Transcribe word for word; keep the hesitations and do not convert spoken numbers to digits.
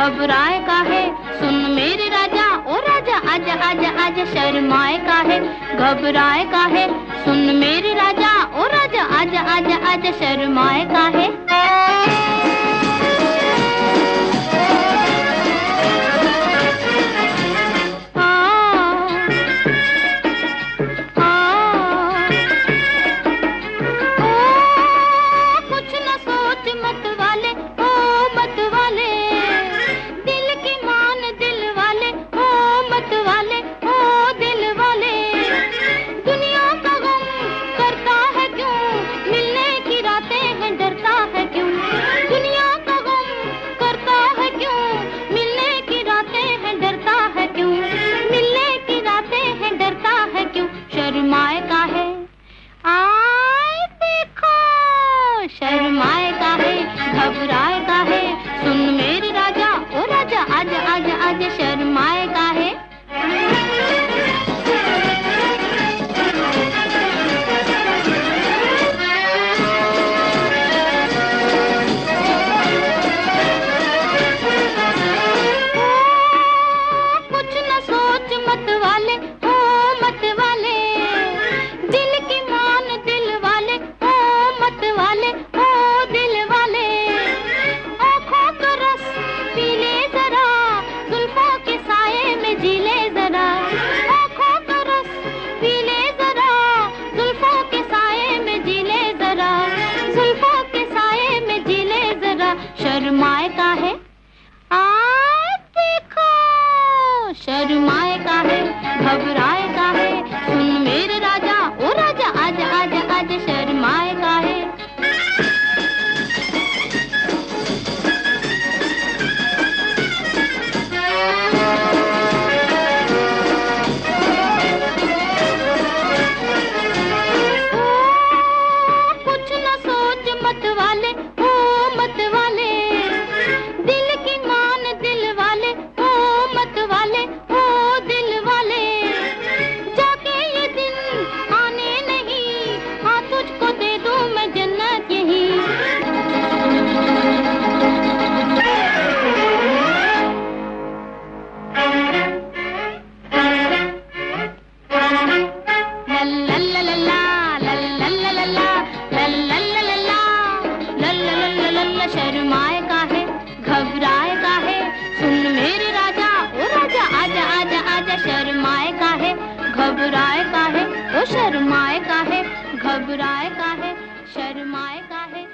घबराए का है, सुन मेरे राजा, ओ राजा आजा आजा आजा, शर्माए का है, घबराए का है, सुन मेरे राजा, ओ राजा आजा आजा आजा, शर्माए का है। शर्माए का है, आए देखो, शर्माए का है, घबराए का है, सुन मेरे राजा, ओ राजा आजा आजा आजा, शर्माए का है। कुछ न सोच मत वाले, ओ मत वाले, शर्माए का है, आए देखो, शर्माए का है, घबराए का है, सुन मेरे राजा, ओ राजा आजा आजा आजा, शर्माए का है। कुछ न सोच मत वाले, ओ मत वाले, शर्माए का है, घबराए का है, सुन मेरे राजा, ओ राजा आजा आजा आजा, शर्माए का है, घबराए का है, ओ शर्माए का है, घबराए का है, शर्माए का है।